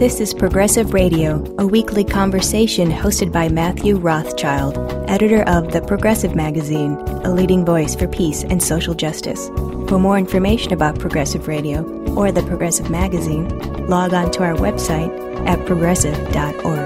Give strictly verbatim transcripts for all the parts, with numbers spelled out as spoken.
This is Progressive Radio, a weekly conversation hosted by Matthew Rothschild, editor of The Progressive Magazine, a leading voice for peace and social justice. For more information about Progressive Radio or The Progressive Magazine, log on to our website at progressive dot org.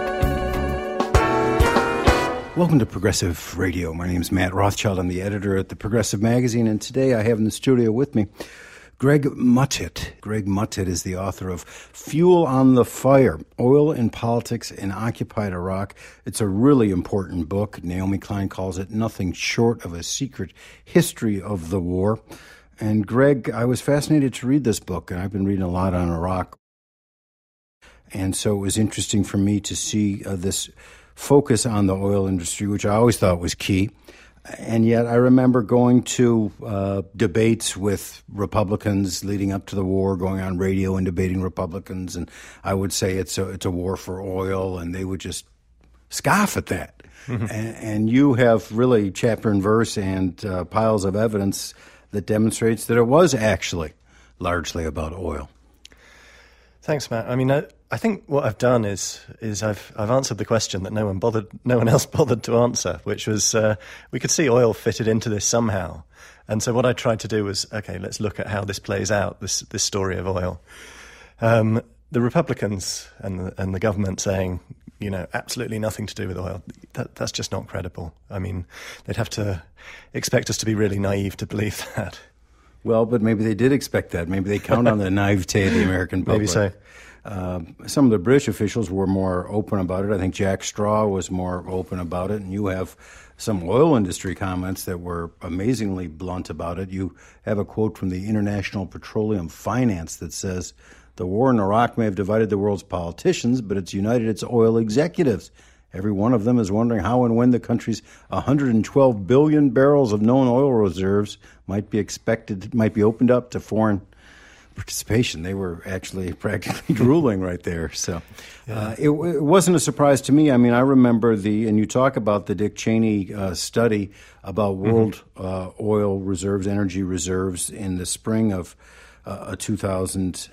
Welcome to Progressive Radio. My name is Matt Rothschild. I'm the editor at The Progressive Magazine, and today I have in the studio with me Greg Muttitt. Greg Muttitt is the author of Fuel on the Fire, Oil in Politics in Occupied Iraq. It's a really important book. Naomi Klein calls it nothing short of a secret history of the war. And Greg, I was fascinated to read this book, and I've been reading a lot on Iraq. And so it was interesting for me to see uh, this focus on the oil industry, which I always thought was key. And yet I remember going to uh, debates with Republicans leading up to the war, going on radio and debating Republicans, and I would say it's a, it's a war for oil, and they would just scoff at that. Mm-hmm. And, and you have really chapter and verse and uh, piles of evidence that demonstrates that it was actually largely about oil. Thanks, Matt. I mean, I, I think what I've done is is I've I've answered the question that no one bothered, no one else bothered to answer, which was uh, we could see oil fitted into this somehow, and so what I tried to do was okay, let's look at how this plays out, this this story of oil. Um, the Republicans and the, and the government saying, you know, absolutely nothing to do with oil. That that's just not credible. I mean, they'd have to expect us to be really naive to believe that. Well, but maybe they did expect that. Maybe they count on the naivete of the American public. Maybe so. Uh, some of the British officials were more open about it. I think Jack Straw was more open about it, and you have some oil industry comments that were amazingly blunt about it. You have a quote from the International Petroleum Finance that says, "The war in Iraq may have divided the world's politicians, but it's united its oil executives. Every one of them is wondering how and when the country's one hundred twelve billion barrels of known oil reserves might be expected, might be opened up to foreign participation." They were actually practically drooling right there. So yeah. uh, it, it wasn't a surprise to me. I mean, I remember the, and you talk about the Dick Cheney uh, study about world mm-hmm. uh, oil reserves, energy reserves in the spring of uh, two thousand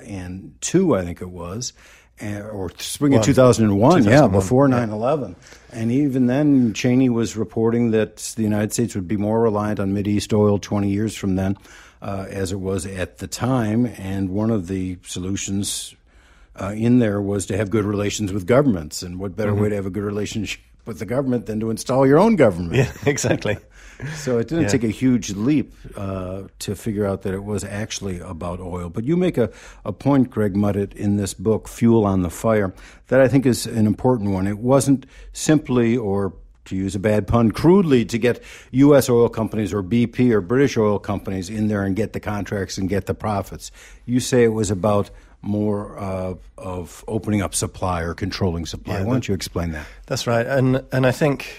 two, I think it was. Or spring of two thousand one, yeah, before nine eleven. And even then, Cheney was reporting that the United States would be more reliant on Mideast oil twenty years from then, uh, as it was at the time. And one of the solutions uh, in there was to have good relations with governments. And what better mm-hmm. way to have a good relationship with the government than to install your own government? Yeah, exactly. So it didn't yeah. take a huge leap uh, to figure out that it was actually about oil. But you make a, a point, Greg Muttitt, in this book, Fuel on the Fire, that I think is an important one. It wasn't simply, or to use a bad pun, crudely to get U S oil companies or B P or British oil companies in there and get the contracts and get the profits. You say it was about more uh, of opening up supply or controlling supply. Yeah, Why don't you explain that? That's right. And and I think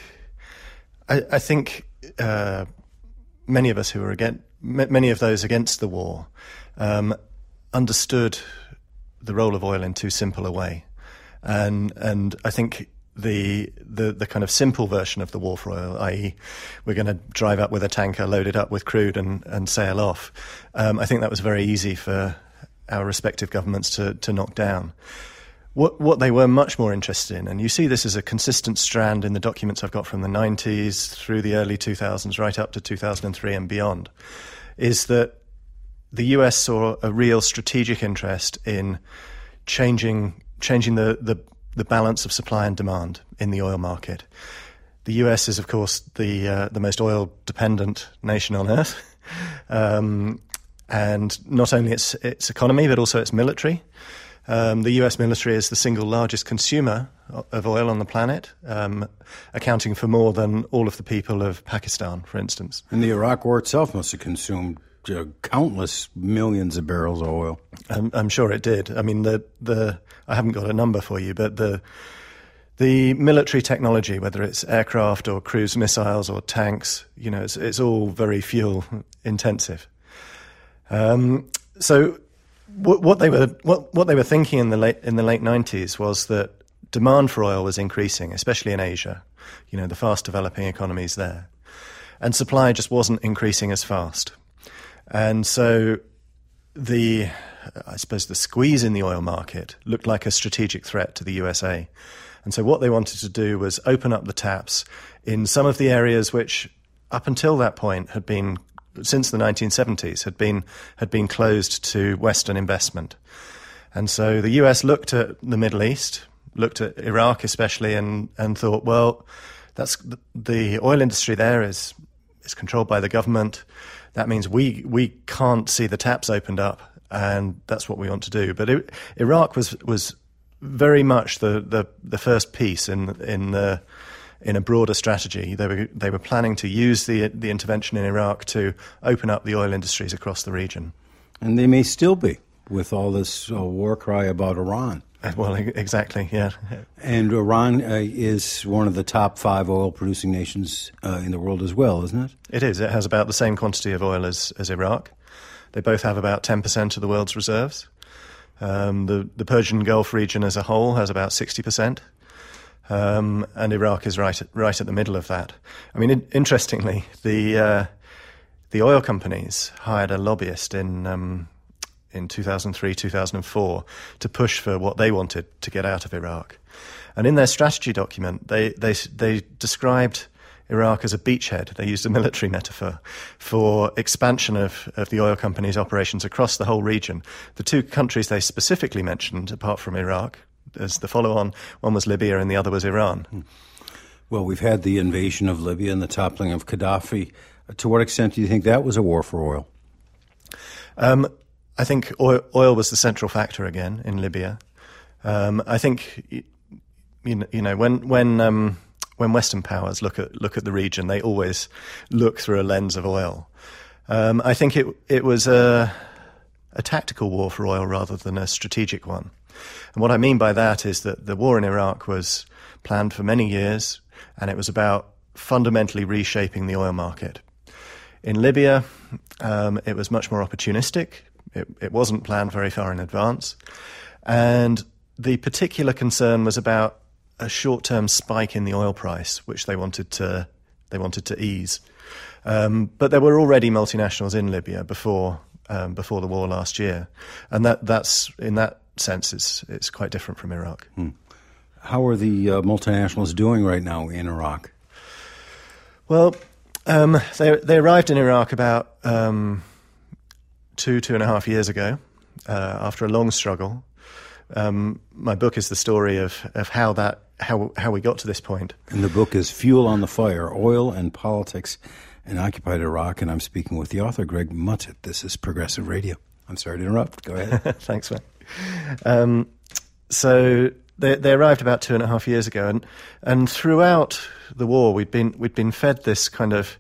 I, I think uh, many of us who were against, many of those against the war um, understood the role of oil in too simple a way. And and I think the the the kind of simple version of the war for oil, that is we're going to drive up with a tanker, load it up with crude and, and sail off, um, I think that was very easy for our respective governments to, to knock down. What what they were much more interested in, and you see this as a consistent strand in the documents I've got from the nineties through the early two thousands, right up to two thousand three and beyond, is that the U S saw a real strategic interest in changing changing the, the, the balance of supply and demand in the oil market. The U S is, of course, the uh, the most oil-dependent nation on earth, um, and not only its its economy but also its military. Um, the U S military is the single largest consumer of oil on the planet, um, accounting for more than all of the people of Pakistan, for instance. And the Iraq War itself must have consumed uh, countless millions of barrels of oil. I'm, I'm sure it did. I mean, the the I haven't got a number for you, but the the military technology, whether it's aircraft or cruise missiles or tanks, you know, it's, it's all very fuel intensive. Um, so. What, what they were what, what they were thinking in the late in the late nineties was that demand for oil was increasing, especially in Asia, you know, the fast developing economies there, and supply just wasn't increasing as fast. And so the I suppose, the squeeze in the oil market looked like a strategic threat to the U S A. And so what they wanted to do was open up the taps in some of the areas which, up until that point, had been, since the nineteen seventies, had been had been closed to Western investment. And so the U S looked at the Middle East, looked at Iraq especially, and, and thought, well, that's the oil industry there is is controlled by the government. That means we we can't see the taps opened up, and that's what we want to do. But it, Iraq was was very much the, the, the first piece in in the in a broader strategy. They were they were planning to use the the intervention in Iraq to open up the oil industries across the region, and they may still be with all this uh, war cry about Iran. Well, exactly, yeah. And Iran uh, is one of the top five oil-producing nations uh, in the world as well, isn't it? It is. It has about the same quantity of oil as, as Iraq. They both have about ten percent of the world's reserves. Um, the, the Persian Gulf region as a whole has about sixty percent. Um, and Iraq is right at, right at the middle of that. I mean, in, interestingly, the uh, the oil companies hired a lobbyist in... Um, in two thousand three, two thousand four, to push for what they wanted to get out of Iraq. And in their strategy document, they, they, they described Iraq as a beachhead. They used a military metaphor for expansion of, of the oil companies' operations across the whole region. The two countries they specifically mentioned, apart from Iraq, as the follow-on, one was Libya and the other was Iran. Well, we've had the invasion of Libya and the toppling of Gaddafi. To what extent do you think that was a war for oil? Um, I think oil, oil was the central factor again in Libya. Um, I think you know, you know when when um, when Western powers look at look at the region, they always look through a lens of oil. Um, I think it it was a a tactical war for oil rather than a strategic one. And what I mean by that is that the war in Iraq was planned for many years, and it was about fundamentally reshaping the oil market. In Libya, um, it was much more opportunistic. It, it wasn't planned very far in advance. And the particular concern was about a short-term spike in the oil price, which they wanted to they wanted to ease. Um, but there were already multinationals in Libya before um, before the war last year, and that that's in that sense it's it's quite different from Iraq. Hmm. How are the uh, multinationals doing right now in Iraq? Well, um, they they arrived in Iraq about. Um, Two, two and a half years ago, uh, after a long struggle. Um, my book is the story of, of how that how how we got to this point. And the book is Fuel on the Fire, Oil and Politics in Occupied Iraq, and I'm speaking with the author, Greg Mutted. This is Progressive Radio. I'm sorry to interrupt. Go ahead. Thanks, man. Um, so they, they arrived about two and a half years ago, and and throughout the war, we'd been we'd been fed this kind of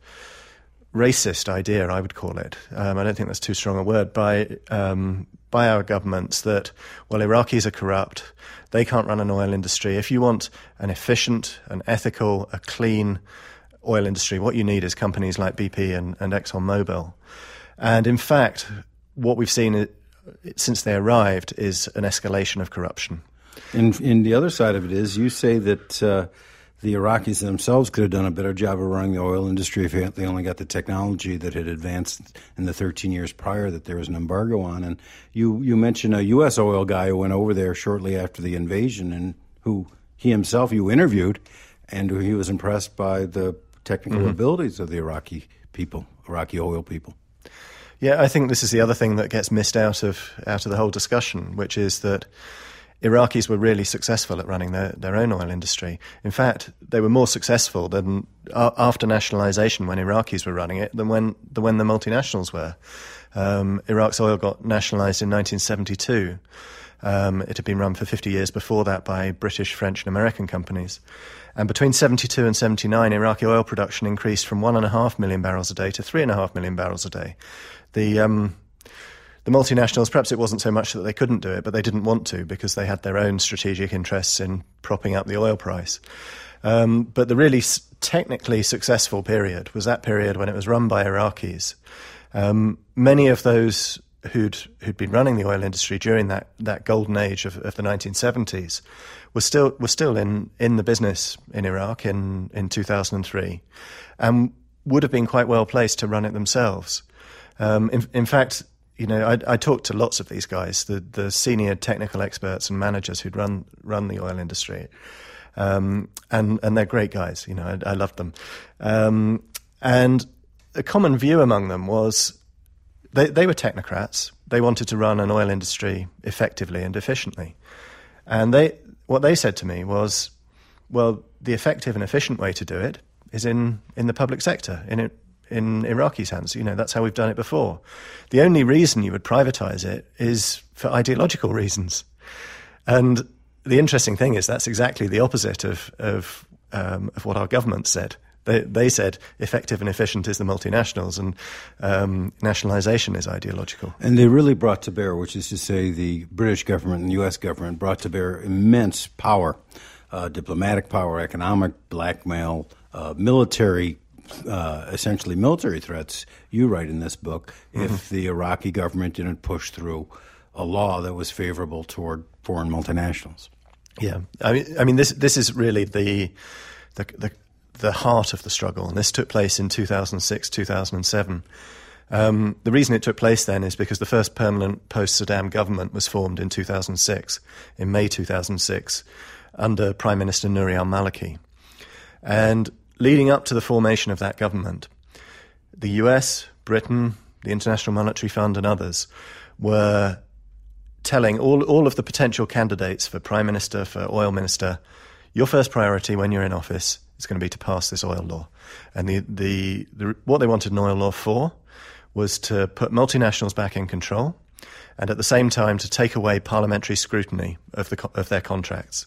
racist idea, I would call it. Um, I don't think that's too strong a word, by um, by our governments that, well, Iraqis are corrupt, they can't run an oil industry. If you want an efficient, an ethical, a clean oil industry, what you need is companies like B P and, and ExxonMobil. And in fact, what we've seen is, since they arrived is an escalation of corruption. And, and the other side of it is, you say that uh, the Iraqis themselves could have done a better job of running the oil industry if they only got the technology that had advanced in the thirteen years prior that there was an embargo on. And you, you mentioned a U S oil guy who went over there shortly after the invasion and who he himself you interviewed, and who he was impressed by the technical mm-hmm. abilities of the Iraqi people, Iraqi oil people. Yeah, I think this is the other thing that gets missed out of out of the whole discussion, which is that Iraqis were really successful at running their, their own oil industry. In fact, they were more successful than uh, after nationalization when Iraqis were running it than when the when the multinationals were. Um, Iraq's oil got nationalized in nineteen seventy-two. Um, it had been run for fifty years before that by British, French, and American companies. And between seventy-two and seventy-nine, Iraqi oil production increased from one and a half million barrels a day to three and a half million barrels a day. The um, The multinationals, perhaps it wasn't so much that they couldn't do it, but they didn't want to because they had their own strategic interests in propping up the oil price. Um, but the really s- technically successful period was that period when it was run by Iraqis. Um, many of those who'd who'd been running the oil industry during that, that golden age of, of the nineteen seventies were still were still in, in the business in Iraq in, in two thousand three, and would have been quite well placed to run it themselves. Um, in, in fact, you know, I, I talked to lots of these guys, the, the senior technical experts and managers who'd run run the oil industry, um, and and they're great guys. You know, I, I loved them, um, and a common view among them was they they were technocrats. They wanted to run an oil industry effectively and efficiently, and they what they said to me was, well, the effective and efficient way to do it is in in the public sector, in it. in Iraqi's hands. You know, that's how we've done it before. The only reason you would privatize it is for ideological reasons. And the interesting thing is that's exactly the opposite of of, um, of what our government said. They, they said effective and efficient is the multinationals, and um, nationalization is ideological. And they really brought to bear, which is to say the British government and the U S government brought to bear immense power, uh, diplomatic power, economic blackmail, uh, military Uh, essentially military threats, you write in this book, mm-hmm. if the Iraqi government didn't push through a law that was favorable toward foreign multinationals. Yeah, I mean, I mean, this this is really the the the, the heart of the struggle, and this took place in two thousand six, two thousand seven. Um, the reason it took place then is because the first permanent post-Saddam government was formed in two thousand six, in May two thousand six, under Prime Minister Nouri al-Maliki, and leading up to the formation of that government, the U S, Britain, the International Monetary Fund and others were telling all, all of the potential candidates for Prime Minister, for Oil Minister, your first priority when you're in office is going to be to pass this oil law. And the, the, the what they wanted an oil law for was to put multinationals back in control and at the same time to take away parliamentary scrutiny of, the, of their contracts.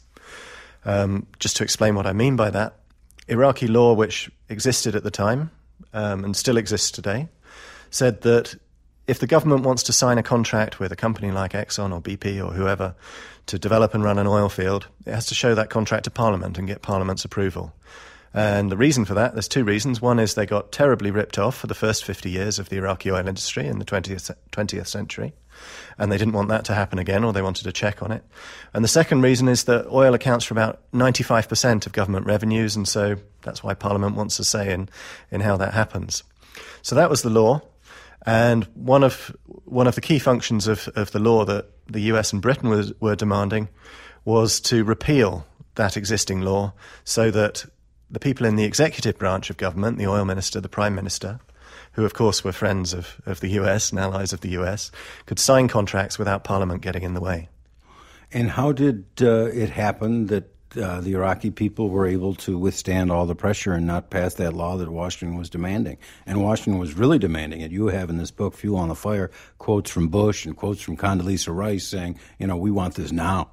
Um, just to explain what I mean by that, Iraqi law, which existed at the time um, and still exists today, said that if the government wants to sign a contract with a company like Exxon or B P or whoever to develop and run an oil field, it has to show that contract to Parliament and get Parliament's approval. And the reason for that, there's two reasons. One is they got terribly ripped off for the first fifty years of the Iraqi oil industry in the twentieth, twentieth century. And they didn't want that to happen again, or they wanted to check on it. And the second reason is that oil accounts for about ninety-five percent of government revenues, and so that's why Parliament wants a say in, in how that happens. So that was the law. And one of one of the key functions of, of the law that the U S and Britain was, were demanding was to repeal that existing law so that the people in the executive branch of government, the oil minister, the prime minister, who of course were friends of, of the U S and allies of the U S, could sign contracts without Parliament getting in the way. And how did uh, it happen that uh, the Iraqi people were able to withstand all the pressure and not pass that law that Washington was demanding? And Washington was really demanding it. You have in this book, Fuel on the Fire, quotes from Bush and quotes from Condoleezza Rice saying, you know, we want this now.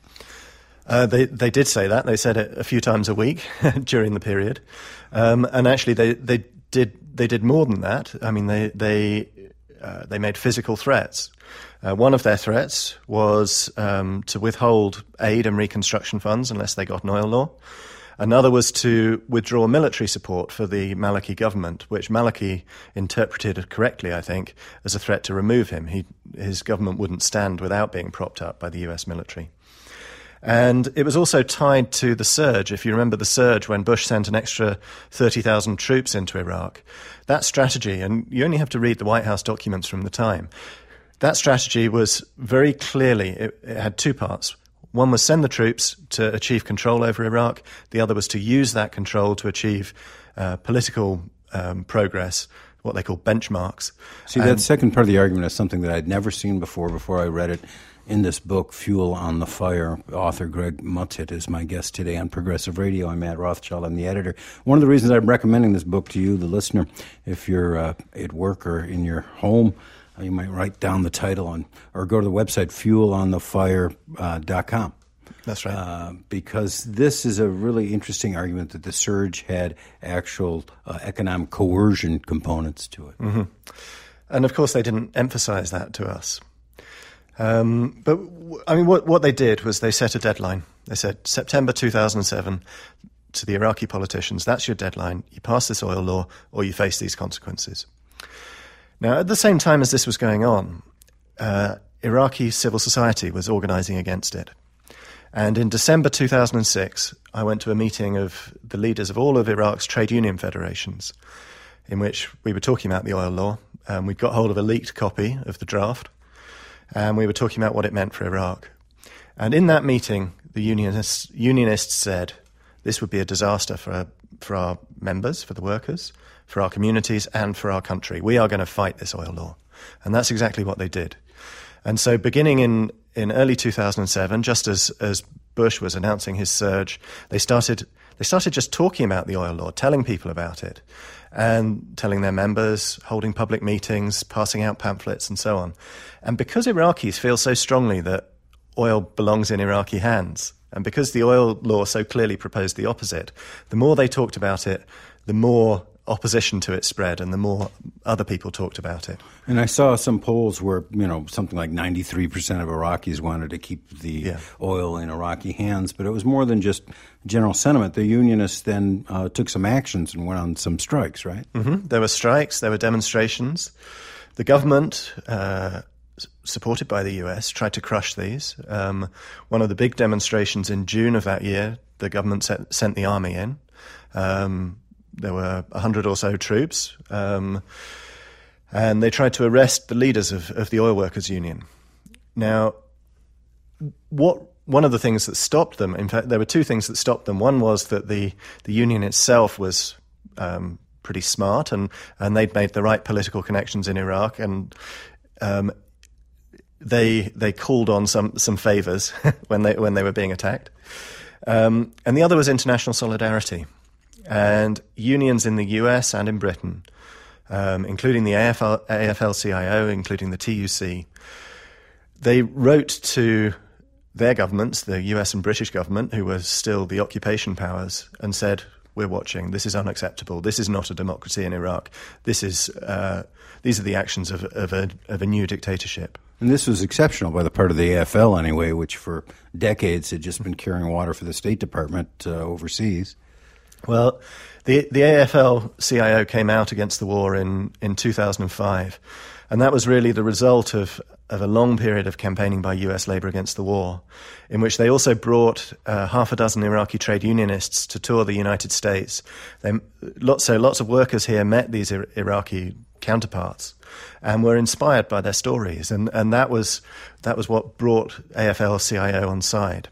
Uh, they they did say that. They said it a few times a week during the period, um, and actually they, they did they did more than that. I mean, they they uh, they made physical threats. Uh, one of their threats was um, to withhold aid and reconstruction funds unless they got an oil law. Another was to withdraw military support for the Maliki government, which Maliki interpreted correctly, I think, as a threat to remove him. He, his government wouldn't stand without being propped up by the U S military. And it was also tied to the surge. If you remember the surge when Bush sent an extra thirty thousand troops into Iraq, that strategy, and you only have to read the White House documents from the time, that strategy was very clearly, it, it had two parts. One was send the troops to achieve control over Iraq. The other was to use that control to achieve uh, political um, progress, what they call benchmarks. See, that second part of the argument is something that I'd never seen before, before I read it. In this book, Fuel on the Fire, author Greg Muttit is my guest today on Progressive Radio. I'm Matt Rothschild. I'm the editor. One of the reasons I'm recommending this book to you, the listener, if you're uh, at work or in your home, uh, you might write down the title on, or go to the website, fuel on the fire dot com. That's right. Uh, because this is a really interesting argument that the surge had actual uh, economic coercion components to it. Mm-hmm. And of course, they didn't emphasize that to us. Um, but, I mean, what, what they did was they set a deadline. They said September two thousand seven to the Iraqi politicians, that's your deadline. You pass this oil law or you face these consequences. Now, at the same time as this was going on, uh, Iraqi civil society was organizing against it. And in December two thousand six, I went to a meeting of the leaders of all of Iraq's trade union federations, in which we were talking about the oil law. Um, we'd got hold of a leaked copy of the draft, and we were talking about what it meant for Iraq. And in that meeting, the unionists, unionists said this would be a disaster for, for our members, for the workers, for our communities, and for our country. We are going to fight this oil law. And that's exactly what they did. And so beginning in, in early two thousand seven, just as, as Bush was announcing his surge, they started they started just talking about the oil law, telling people about it, and telling their members, holding public meetings, passing out pamphlets, and so on. And because Iraqis feel so strongly that oil belongs in Iraqi hands, and because the oil law so clearly proposed the opposite, the more they talked about it, the more opposition to it spread, and the more other people talked about it. And I saw some polls where, you know, something like ninety-three percent of Iraqis wanted to keep the yeah. oil in Iraqi hands, but it was more than just general sentiment. The unionists then uh, took some actions and went on some strikes, right? Mm-hmm. There were strikes, there were demonstrations. The government, uh, supported by the U S, tried to crush these. Um, one of the big demonstrations in June of that year, the government set, sent the army in. Um, There were a hundred or so troops, um, and they tried to arrest the leaders of, of the Oil Workers Union. Now, what one of the things that stopped them, in fact, there were two things that stopped them. One was that the, the union itself was um, pretty smart, and, and they'd made the right political connections in Iraq, and um, they they called on some some favors when they when they were being attacked. Um, and the other was international solidarity. And unions in the U S and in Britain, um, including the A F L C I O, including the T U C, they wrote to their governments, the U S and British government, who were still the occupation powers, and said, we're watching, this is unacceptable, this is not a democracy in Iraq, this is, uh, these are the actions of, of, a, of a new dictatorship. And this was exceptional by the part of the A F L anyway, which for decades had just been carrying water for the State Department uh, overseas. Well, the the A F L C I O came out against the war in, in two thousand five, and that was really the result of, of a long period of campaigning by U S Labour against the war, in which they also brought uh, half a dozen Iraqi trade unionists to tour the United States. They, lots, so lots of workers here met these Iraqi counterparts and were inspired by their stories, and, and that was that was what brought A F L C I O on side.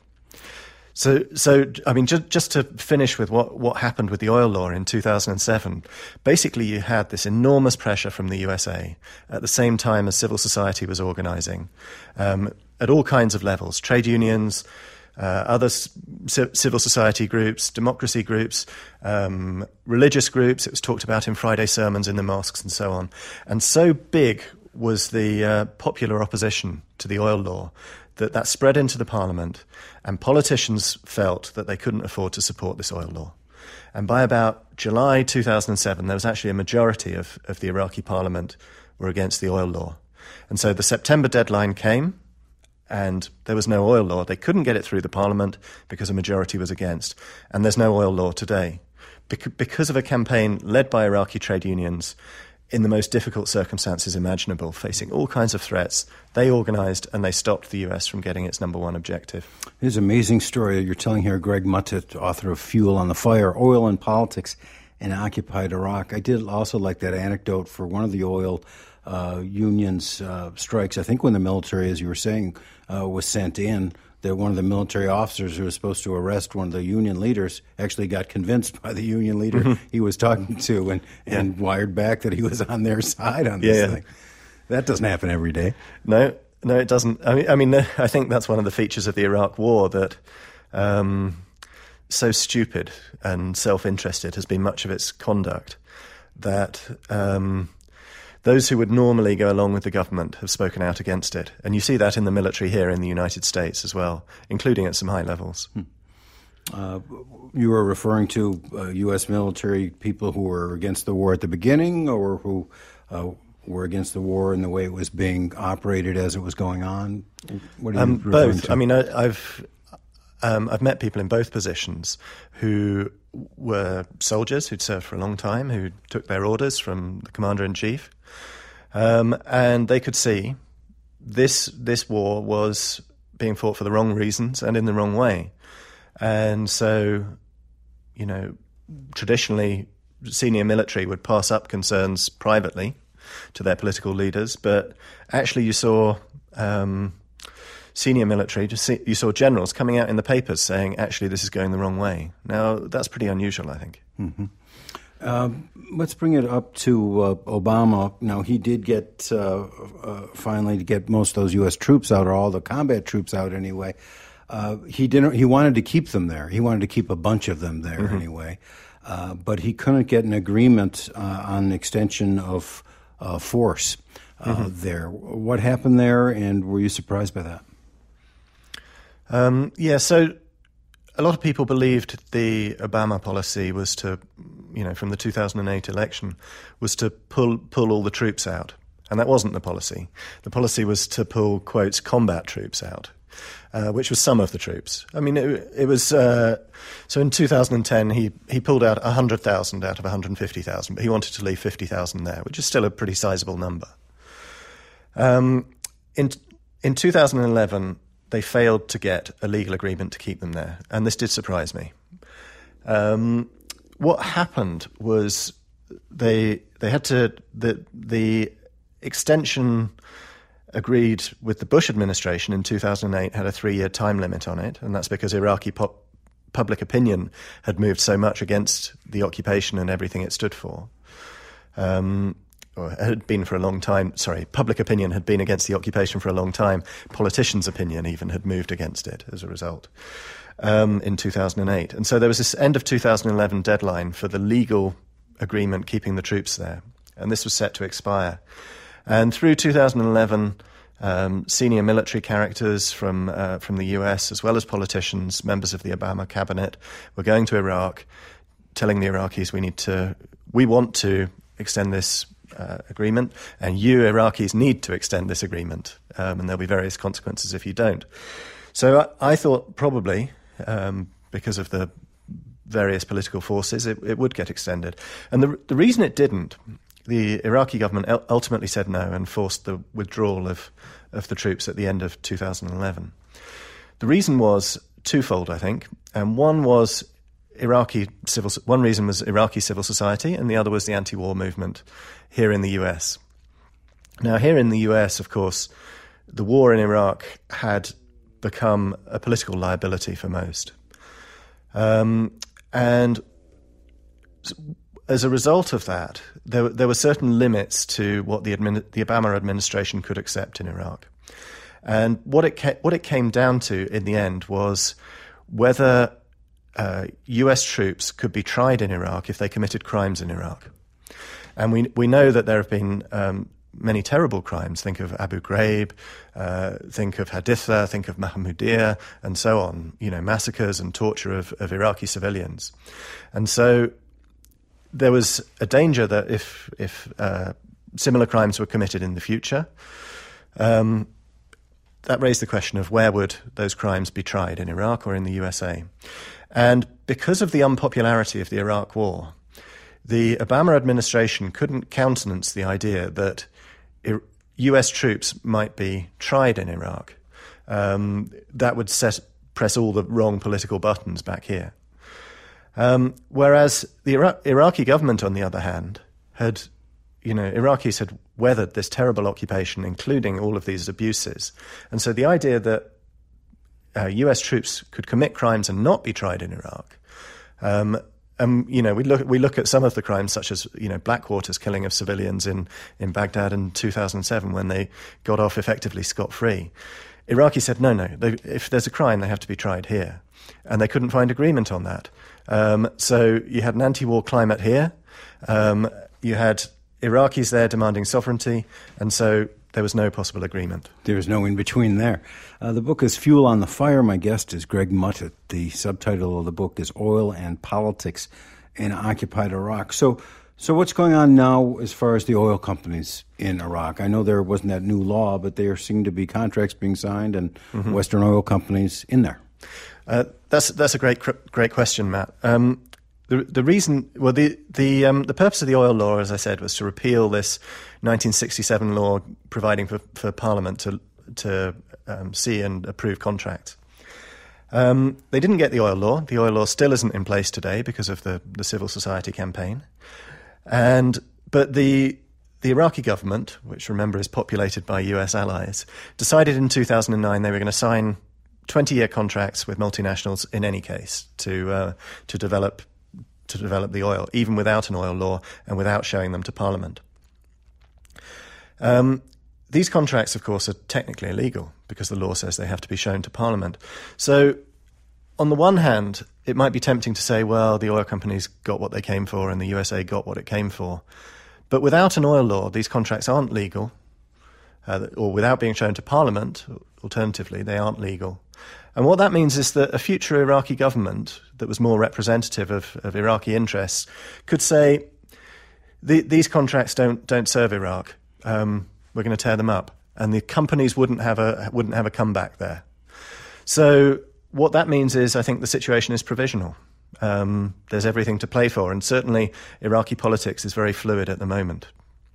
So, so I mean, just, just to finish with what, what happened with the oil law in two thousand seven, basically you had this enormous pressure from the U S A at the same time as civil society was organising um, at all kinds of levels, trade unions, uh, other c- civil society groups, democracy groups, um, religious groups. It was talked about in Friday sermons in the mosques and so on. And so big was the uh, popular opposition to the oil law that that spread into the parliament, and politicians felt that they couldn't afford to support this oil law. And by about July two thousand seven, there was actually a majority of, of the Iraqi parliament were against the oil law. And so the September deadline came, and there was no oil law. They couldn't get it through the parliament because a majority was against. And there's no oil law today. Bec- because of a campaign led by Iraqi trade unions, in the most difficult circumstances imaginable, facing all kinds of threats, they organised and they stopped the U S from getting its number one objective. It's an amazing story that you're telling here, Greg Muttitt, author of Fuel on the Fire, Oil and Politics in Occupied Iraq. I did also like that anecdote for one of the oil uh, unions uh, strikes, I think when the military, as you were saying, uh, was sent in, that one of the military officers who was supposed to arrest one of the union leaders actually got convinced by the union leader mm-hmm. he was talking to and, yeah. and wired back that he was on their side on this yeah, thing. That doesn't happen every day. No, no, it doesn't. I mean, I mean, I think that's one of the features of the Iraq War, that um, so stupid and self-interested has been much of its conduct that um, those who would normally go along with the government have spoken out against it. And you see that in the military here in the United States as well, including at some high levels. Hmm. Uh, you were referring to uh, U S military people who were against the war at the beginning, or who uh, were against the war in the way it was being operated as it was going on? What are you um, referring both. to? I mean, I, I've um, I've met people in both positions who were soldiers who'd served for a long time, who took their orders from the commander-in-chief, um, and they could see this this war was being fought for the wrong reasons and in the wrong way. And so, you know, traditionally, senior military would pass up concerns privately to their political leaders, but actually you saw um, senior military, just see, you saw generals coming out in the papers saying, actually, this is going the wrong way. Now, that's pretty unusual, I think. Mm-hmm. Uh, let's bring it up to uh, Obama. Now, he did get, uh, uh, finally, to get most of those U S troops out, or all the combat troops out anyway. Uh, he didn't. He wanted to keep them there. He wanted to keep a bunch of them there mm-hmm. anyway. Uh, but he couldn't get an agreement uh, on an extension of uh, force uh, mm-hmm. there. What happened there, and were you surprised by that? Um, yeah, so a lot of people believed the Obama policy was to, you know, from the two thousand eight election, was to pull pull all the troops out. And that wasn't the policy. The policy was to pull, quotes, combat troops out, uh, which was some of the troops. I mean, it, it was... Uh, so in two thousand ten, he, he pulled out one hundred thousand out of one hundred fifty thousand, but he wanted to leave fifty thousand there, which is still a pretty sizable number. Um, in in two thousand eleven, they failed to get a legal agreement to keep them there, and this did surprise me. Um, what happened was they they had to... the the extension agreed with the Bush administration in two thousand eight had a three-year time limit on it, and that's because Iraqi pop, public opinion had moved so much against the occupation and everything it stood for. Um, or had been for a long time, sorry, public opinion had been against the occupation for a long time. Politicians' opinion even had moved against it as a result um, in two thousand eight. And so there was this end of two thousand eleven deadline for the legal agreement keeping the troops there, and this was set to expire. And through two thousand eleven, um, senior military characters from uh, from the U S, as well as politicians, members of the Obama cabinet, were going to Iraq, telling the Iraqis, we need to, we want to extend this uh, agreement, and you Iraqis need to extend this agreement, um, and there'll be various consequences if you don't. So I, I thought probably, um, because of the various political forces, it, it would get extended. And the the reason it didn't, the Iraqi government ultimately said no and forced the withdrawal of, of the troops at the end of two thousand eleven. The reason was twofold, I think. And one was Iraqi civil. One reason was Iraqi civil society, and the other was the anti-war movement here in the U S. Now, here in the U S, of course, the war in Iraq had become a political liability for most. Um, and as a result of that, there, there were certain limits to what the, admin, the Obama administration could accept in Iraq. And what it, ca- what it came down to in the end was whether uh, U S troops could be tried in Iraq if they committed crimes in Iraq. And we, we know that there have been um, many terrible crimes. Think of Abu Ghraib, uh, think of Haditha, think of Mahmudiyah, and so on, you know, massacres and torture of, of Iraqi civilians. And so there was a danger that if if uh, similar crimes were committed in the future, um, that raised the question of where would those crimes be tried, in Iraq or in the U S A. And because of the unpopularity of the Iraq War, the Obama administration couldn't countenance the idea that U S troops might be tried in Iraq. Um, that would set, press all the wrong political buttons back here. Um, whereas the Iraq, Iraqi government, on the other hand, had, you know, Iraqis had weathered this terrible occupation, including all of these abuses. And so the idea that uh, U S troops could commit crimes and not be tried in Iraq, um, Um, you know, we look we look at some of the crimes, such as, you know, Blackwater's killing of civilians in, in Baghdad in two thousand seven, when they got off effectively scot-free. Iraqi said, no, no, they, if there's a crime, they have to be tried here. And they couldn't find agreement on that. Um, so you had an anti-war climate here. Um, you had Iraqis there demanding sovereignty. And so there was no possible agreement. There was no in-between there. Uh, the book is Fuel on the Fire. My guest is Greg Muttitt. The subtitle of the book is Oil and Politics in Occupied Iraq. So so what's going on now as far as the oil companies in Iraq? I know there wasn't that new law, but there seem to be contracts being signed and mm-hmm. Western oil companies in there. Uh, that's that's a great great question, Matt. Um, The the reason, well, the the um, the purpose of the oil law, as I said, was to repeal this nineteen sixty-seven law providing for, for Parliament to to um, see and approve contracts. Um, they didn't get the oil law. The oil law still isn't in place today because of the, the civil society campaign. And but the the Iraqi government, which remember is populated by U S allies, decided in two thousand nine they were going to sign twenty-year contracts with multinationals in any case to uh, to develop to develop the oil, even without an oil law and without showing them to Parliament. Um, these contracts, of course, are technically illegal because the law says they have to be shown to Parliament. So, on the one hand, it might be tempting to say, well, the oil companies got what they came for and the U S A got what it came for. But without an oil law, these contracts aren't legal, uh, or without being shown to Parliament, alternatively, they aren't legal. And what that means is that a future Iraqi government that was more representative of, of Iraqi interests could say, the, these contracts don't don't serve Iraq. Um, we're going to tear them up, and the companies wouldn't have a wouldn't have a comeback there. So what that means is, I think the situation is provisional. Um, there's everything to play for, and certainly Iraqi politics is very fluid at the moment.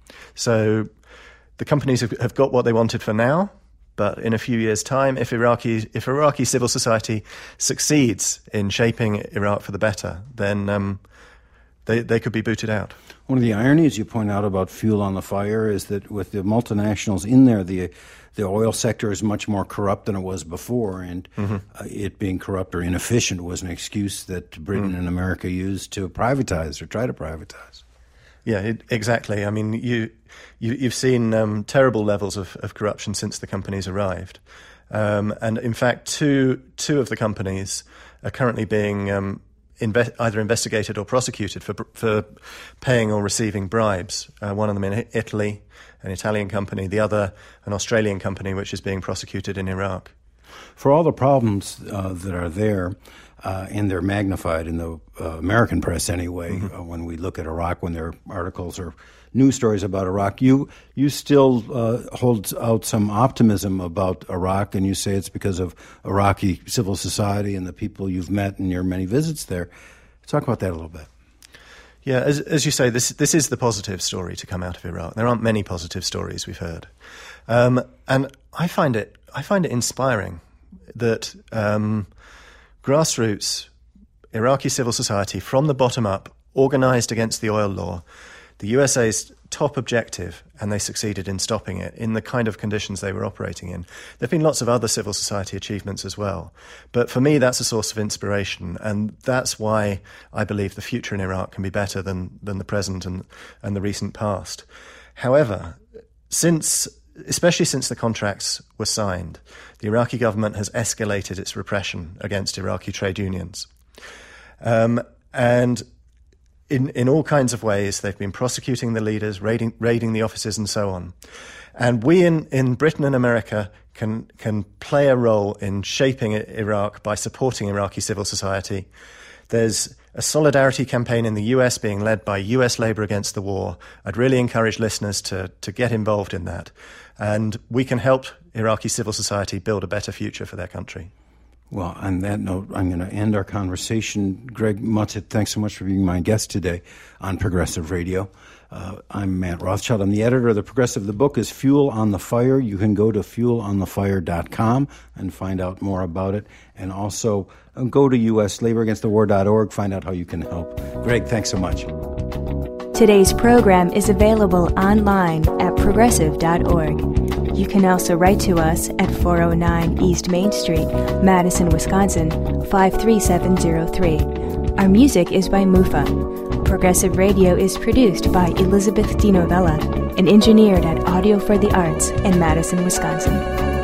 So the companies have, have got what they wanted for now, but in a few years' time, if Iraqi if Iraqi civil society succeeds in shaping Iraq for the better, then um, they they could be booted out. One of the ironies you point out about fuel on the fire is that with the multinationals in there, the the oil sector is much more corrupt than it was before, and mm-hmm. uh, it being corrupt or inefficient was an excuse that Britain mm. and America used to privatize or try to privatize. Yeah, it, exactly. I mean, you, you you've seen um, terrible levels of, of corruption since the companies arrived, um, and in fact, two two of the companies are currently being um, Inve- either investigated or prosecuted for for paying or receiving bribes. Uh, one of them in Italy, an Italian company, the other an Australian company, which is being prosecuted in Iraq. For all the problems uh, that are there, uh, and they're magnified in the uh, American press anyway, mm-hmm. uh, when we look at Iraq, when there are articles or news stories about Iraq, you you still uh, hold out some optimism about Iraq, and you say it's because of Iraqi civil society and the people you've met in your many visits there. Talk about that a little bit. Yeah, as as you say, this this is the positive story to come out of Iraq. There aren't many positive stories we've heard, um, and I find it I find it inspiring that um, grassroots Iraqi civil society, from the bottom up, organised against the oil law, the U S A's top objective, and they succeeded in stopping it in the kind of conditions they were operating in. There have been lots of other civil society achievements as well. But for me, that's a source of inspiration, and that's why I believe the future in Iraq can be better than, than the present and, and the recent past. However, since, especially since the contracts were signed, the Iraqi government has escalated its repression against Iraqi trade unions. Um, and In, in all kinds of ways, they've been prosecuting the leaders, raiding, raiding the offices and so on. And we in, in Britain and America can, can play a role in shaping Iraq by supporting Iraqi civil society. There's a solidarity campaign in the U S being led by U S Labour Against the War. I'd really encourage listeners to, to get involved in that. And we can help Iraqi civil society build a better future for their country. Well, on that note, I'm going to end our conversation. Greg Mutted, thanks so much for being my guest today on Progressive Radio. Uh, I'm Matt Rothschild. I'm the editor of The Progressive. The book is Fuel on the Fire. You can go to fuel on the fire dot com and find out more about it. And also uh, go to U S labor against the war dot org, find out how you can help. Greg, thanks so much. Today's program is available online at progressive dot org. You can also write to us at four oh nine East Main Street, Madison, Wisconsin, five three seven zero three. Our music is by Mufa. Progressive Radio is produced by Elizabeth DiNovella and engineered at Audio for the Arts in Madison, Wisconsin.